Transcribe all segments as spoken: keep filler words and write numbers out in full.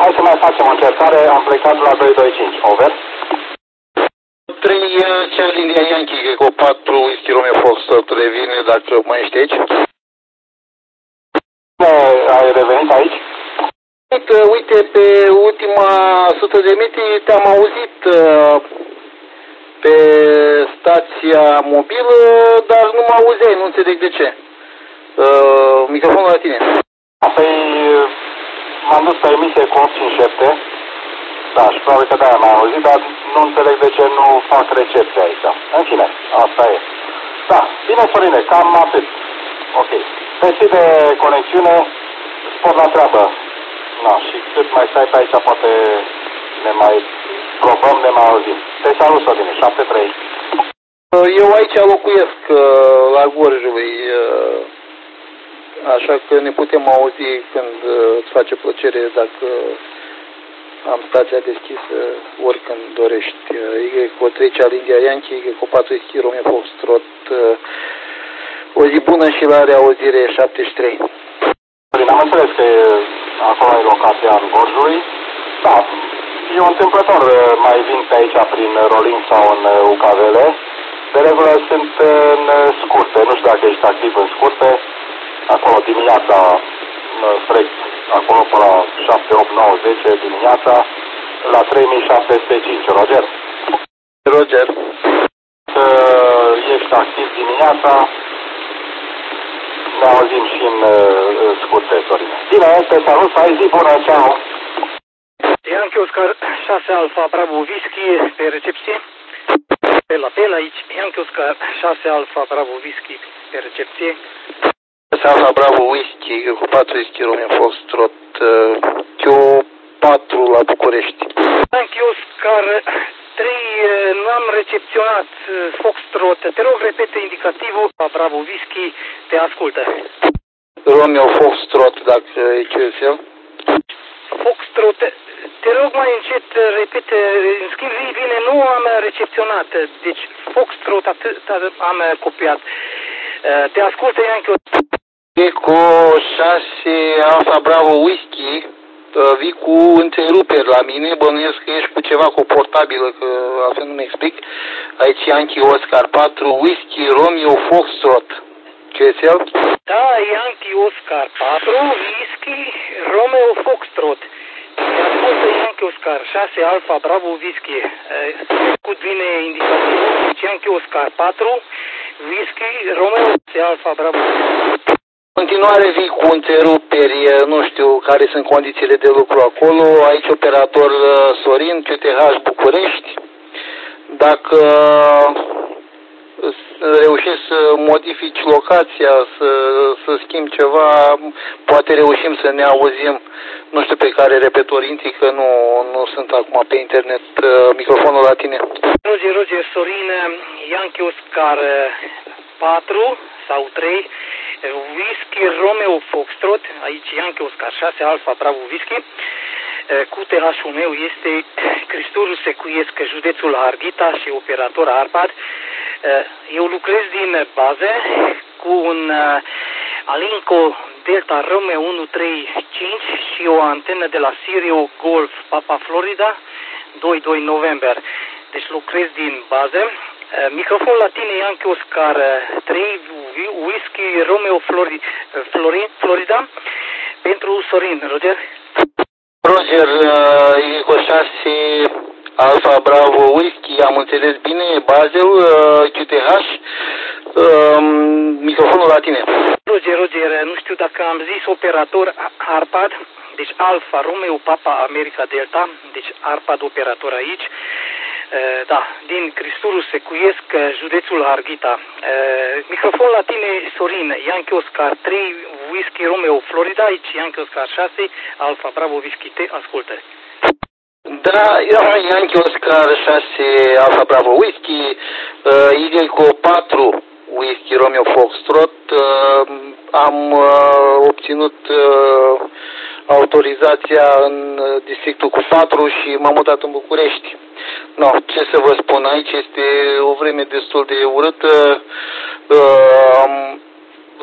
hai să mai facem o încercare, am plecat la doi doi cinci, over. trei Charlie India Yankee, cu patru Whisky Romeo Foxtrot, revine dacă mai ești aici. Ai revenit aici? Uite, uite, pe ultima sută de metri te-am auzit uh, pe stația mobilă, dar nu mă auzeai, nu înțeleg de ce. Uh, microfonul la tine. Păi, m-am dus pe emisie cu opt cinci șapte, da, și probabil că de-aia m-ai auzit, dar nu înțeleg de ce nu fac recepție aici. În fine, asta e. Da, bine, Sorine, cam atât. Ok. Deschide conexiune, spor la treabă. Na, și cât mai stai pe aici, poate ne mai probăm, ne mai auzim. Te salut, Sorine, șapte trei. Eu aici locuiesc la Gorjului, așa că ne putem auzi când îți face plăcere, dacă am stația deschisă oricând dorești. Y cu trei Charlie India Yankee, Y cu patru Whisky Romeo Foxtrot. O zi bună și la reauzire șaptezeci și trei. Am înțeles că acolo e locația în Gorjului. Da, eu întâmplător mai vin pe aici prin Rolling sau în U K V L. De regulă sunt în scurte, nu știu dacă ești activ în scurte. Acolo dimineața, spre acolo până la șapte, opt, nouă, zece dimineața, la trei mii șapte sute cinci. Roger? Roger. Că ești activ dimineața, ne auzim și în uh, scurte, Sorine. Bine, te salut, ai zi bună, ceau! Yankee Oscar șase Alfa Bravo Whisky pe recepție. Pe la Bel aici, Yankee Oscar șase Alfa Bravo Whisky pe recepție. șase Alfa Bravo Whisky cu patru Whisky Romeo Foxtrot, Q patru la București. Yankee Oscar trei, nu am recepționat Foxtrot. Te rog, repete indicativul. Bravo Whisky, te ascultă. Romeo Foxtrot, dacă e Q S L. Foxtrot, te rog mai încet, repete, în schimb zi bine, nu am recepționat, deci Foxtrot atât am copiat. Te ascultă, Yankee. E cu șase Alfa Bravo Whisky, vii cu întreruperi la mine, bănuiesc că ești cu ceva cu portabilă, că altfel nu-mi explic. Aici Yankee Oscar patru, Whisky Romeo Foxtrot. Q S L? Da, Yankee Oscar patru, Whisky Romeo Foxtrot. Te ascultă Yankee Oscar șase Alfa Bravo Whisky. Cu bine indicativul, Yankee Oscar patru, Whisky Romeo Alfa Bravo. În continuare vii cu întreruperi, nu știu care sunt condițiile de lucru acolo. Aici operator Sorin, Q T H București. Dacă reușești să modifici locația, să, să schimbi ceva, poate reușim să ne auzim, nu știu pe care repetor intri, că nu, nu sunt acum pe internet. Microfonul la tine. Roger, Roger, Sorin, Yankee Oscar patru sau trei, Whisky Romeo Foxtrot, aici Yankee Oscar șase Alfa Bravo Whisky. Q T H-ul meu este Cristoru Secuiesc, județul Harghita și operator Arpad. Eu lucrez din bază cu un Alinco Delta Romeo unu trei cinci și o antenă de la Sirio Golf Papa Florida doi doi November. Deci lucrez din bază. Microfon la tine, Yankee Oscar trei, Whisky Romeo Flori, Flori, Florida, pentru Sorin. Roger? Roger, e cu șase Alfa Bravo Whisky, am înțeles bine, Basel, Q T H, microfonul la tine. Roger, Roger, nu știu dacă am zis operator Arpad, deci Alfa Romeo Papa America Delta, deci Arpad operator aici. Da, din Cristuru Secuiesc, județul Harghita. Microfon la tine, Sorin, Yankee Oscar trei, Whisky Romeo Florida, aici Yankee Oscar șase, Alfa Bravo Whisky, te ascultă. Da, Yankee Oscar șase, Alfa Bravo Whisky, Y cu patru, Whisky Romeo Foxtrot. Am obținut autorizația în districtul cu patru și m-am mutat în București. No, ce să vă spun, aici este o vreme destul de urâtă.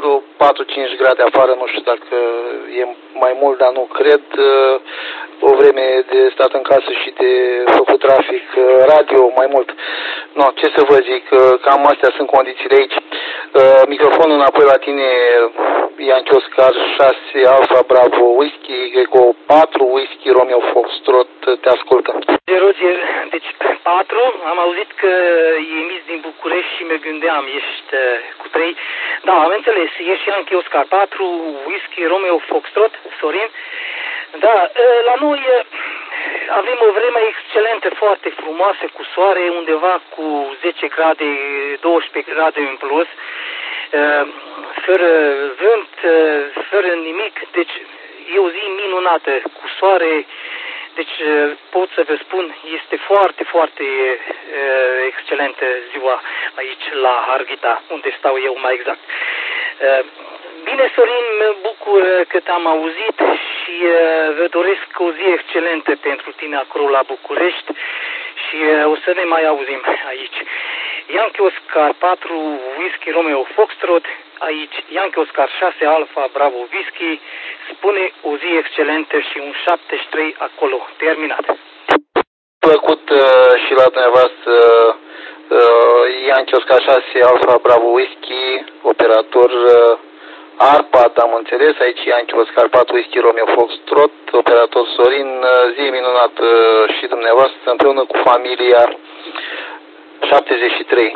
vreo patru cinci grade afară, nu știu dacă e mai mult, dar nu cred. O vreme de stat în casă și de făcut trafic radio mai mult. No, ce să vă zic, cam astea sunt condițiile aici. Microfonul înapoi la tine, Yankee Oscar șase Alfa Bravo Whisky, Greco patru Whisky Romeo Foxtrot, te ascultă. Roger, deci patru, am auzit că e emis din București și mă gândeam, ești cu trei. Da, am înțeles, ești Yankee Oscar patru Whisky Romeo Foxtrot, Sorin. Da, la noi avem o vreme excelentă, foarte frumoasă, cu soare, undeva cu zece grade, doisprezece grade în plus, fără vânt, fără nimic, deci e o zi minunată, cu soare, deci pot să vă spun, este foarte, foarte excelentă ziua aici la Harghita, unde stau eu mai exact. Bine, Sorin, mă bucur că te-am auzit și uh, vă doresc o zi excelentă pentru tine acolo la București și uh, o să ne mai auzim aici. Yankee Oscar patru Whisky Romeo Foxtrot, aici Yankee Oscar șase Alfa Bravo Whisky, spune o zi excelentă și un șaptezeci și trei acolo, terminat. Plăcut uh, și la dumneavoastră uh, Yankee Oscar șase Alfa Bravo Whisky, operator uh, Arpad, am înțeles, aici Yankee Oscar patru Whisky Romeo Foxtrot, operator Sorin, zi minunată și dumneavoastră, împreună cu familia șaptezeci și trei.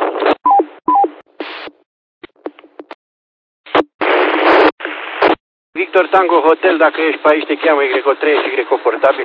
Victor Tango Hotel, dacă ești pe aici, te cheamă Y trei și Y portabil.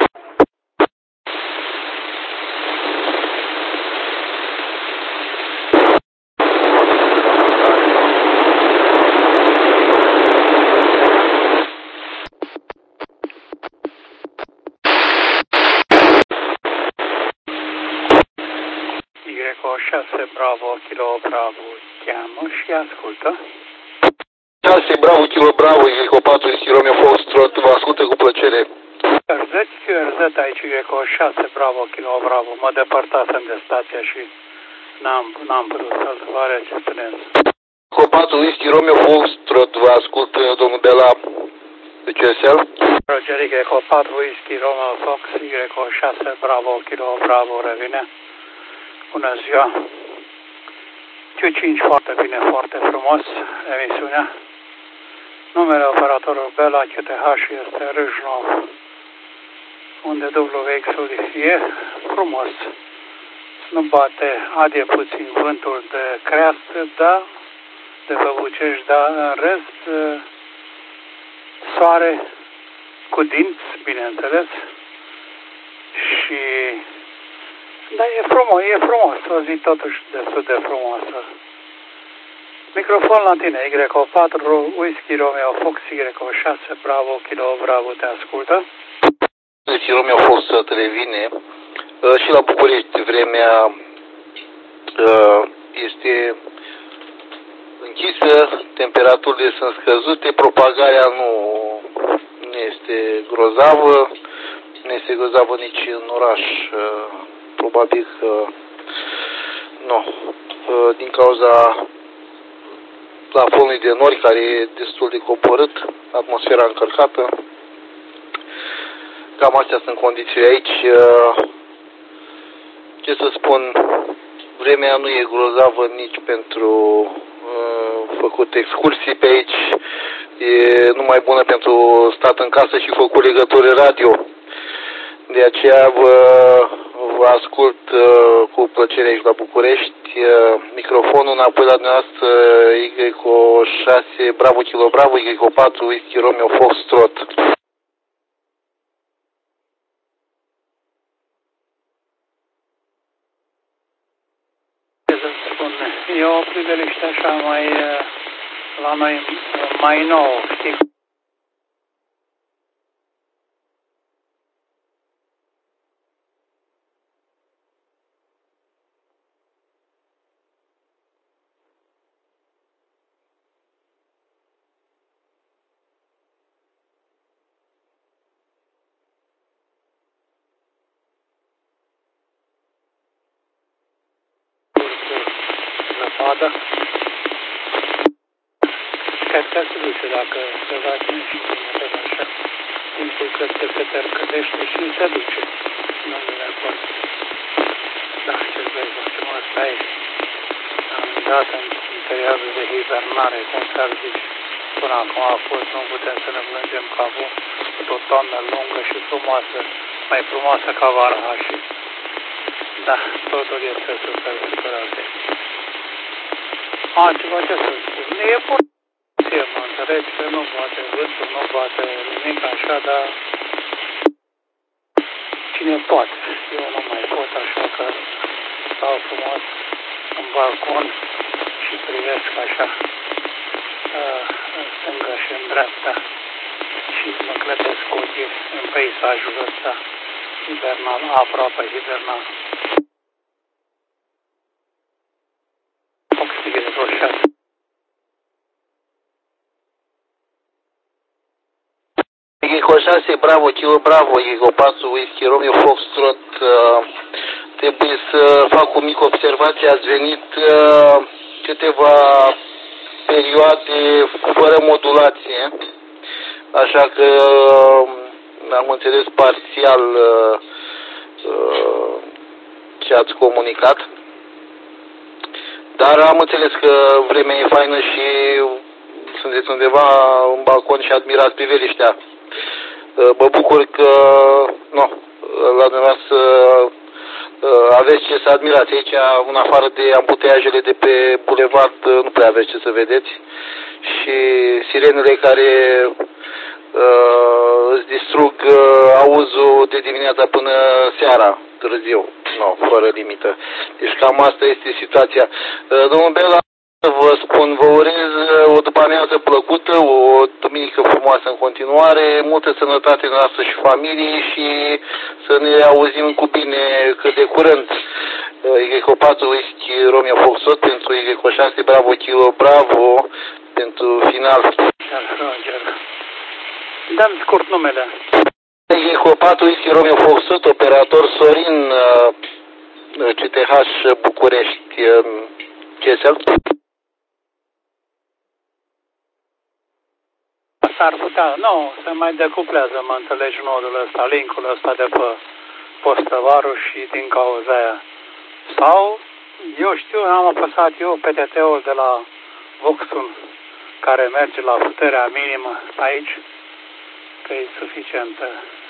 șase Bravo, Kilo Bravo, cheamă și ascultă. șase Bravo, Kilo Bravo, Eco patru, Romeo Foxtrot, vă ascultă cu plăcere. Cărzăți, cărzăți aici, Eco șase Bravo, Kilo Bravo, mă depărtasem de stația și n-am, n-am putut să-l vă recepționez. Eco patru, Romeo Foxtrot, vă ascultă domnul de la C S L. Rogeric, Eco patru, Romeo Fox, Eco șase Bravo, Kilo Bravo, revine. Bună ziua! Q cinci foarte bine, foarte frumos, emisiunea. Numele operatorul Bela Q T H este Râșnov, unde W X-ul e frumos. Nu bate, adie puțin vântul de creastă, da, de văbucești, da, în rest, soare cu dinți, bineînțeles, și da, e frumos, e frumos, o zi totuși destul de frumoasă. Microfon la tine, Y patru, Whisky Romeo Fox, Y șase, Bravo, Kilo Bravo, te ascultă. Whisky Romeo Fox revine și la București vremea este închisă, temperaturile sunt scăzute, propagarea nu, nu este grozavă, nu este grozavă nici în oraș. Probabil că nu, din cauza plafonului de nori care e destul de coborât, atmosfera încărcată. Cam astea sunt condițiile aici. Ce să spun, vremea nu e grozavă nici pentru uh, făcut excursii pe aici, e numai bună pentru stat în casă și făcut legături radio. De aceea vă, vă ascult uh, cu plăcere aici la București. Uh, microfonul înapoi la dumneavoastră, Y șase Bravo Kilo Bravo, Y patru Whisky Romeo Foxtrot. Ce să spun, e o priveliște așa mai, la noi, mai nou, știi? Zăpadă. Cred că se duce dacă se va ține și bine tot așa. Timpul cred că se tercădește și se duce. Nu e de acord. Da, ce vrei, facem asta e. Am dat în perioadă de hibernare, cum s-ar zice. Până acum a fost, nu putem să ne plângem că a avut o toamnă lungă și frumoasă, mai frumoasă ca vara și da, totul este super descurate. Altceva ce să spun, e poziție, mă înțelegi, că nu poate vântul, nu poate nimic așa, dar cine poate, eu nu mai pot, așa că stau frumos în balcon și privesc așa în stânga și în dreapta și mă clătesc ochii în peisajul ăsta hibernal, aproape hibernal. Oxigene roșiat. Eco șase, Bravo, Kilo Bravo, Eco patru, Whisky, Romeo, Foxtrot. Uh, trebuie să fac o mică observație. Ați venit uh, câteva perioade fără modulație, așa că uh, am înțeles parțial uh, uh, ce ați comunicat, dar am înțeles că vremea e faină și sunteți undeva în balcon și admirați priveliștea. Uh, mă bucur că nu, la dumneavoastră aveți ce să admirați. Aici, în afară de ambuteiajele de pe bulevard, nu prea aveți ce să vedeți. Și sirenele care uh, îți distrug uh, auzul de dimineața până seara, târziu, no, fără limită. Deci cam asta este situația. Uh, domnul Bela, vă spun, vă urez o după-amiază plăcută, o duminică frumoasă în continuare, multă sănătate noastră și familiei și să ne auzim cu bine cât de curând. Eco patru, Whisky, Romeo, Foxtrot, pentru Eco șase, Bravo, Kilo Bravo, pentru final. Dăm scurt numele. Eco patru, Whisky, Romeo, Foxtrot, operator Sorin, C T H București, ce cel? S-ar putea, nu, se mai decuplează, mă înțelegi, nodul ăsta, linkul ăsta de pe postăvarul și din cauza aia. Sau, eu știu, am apăsat eu P T T-ul de la Voxul care merge la puterea minimă aici, că e suficientă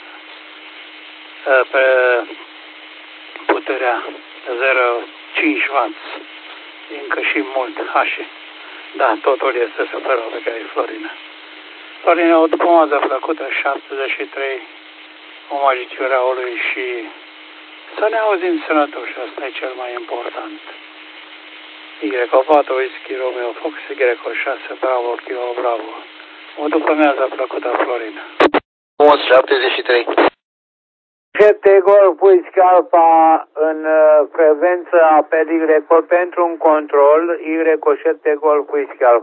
pe puterea zero virgulă cinci watt, încă și mult, așa. Da, totul este super, pe care e Florina. Florina, o după mază plăcută, șaptezeci și trei, omagiciunea lui și să ne auzim sănătoși, asta e cel mai important. Eco patru, Whisky, Romeo, Fox, Eco șase, Bravo, Kilo Bravo. O după mază plăcută, Florina. șaptezeci și trei. șapte Golf Whisky Alpha în frecvență apel Y pentru un control, Y șapte Golf Whisky Alpha.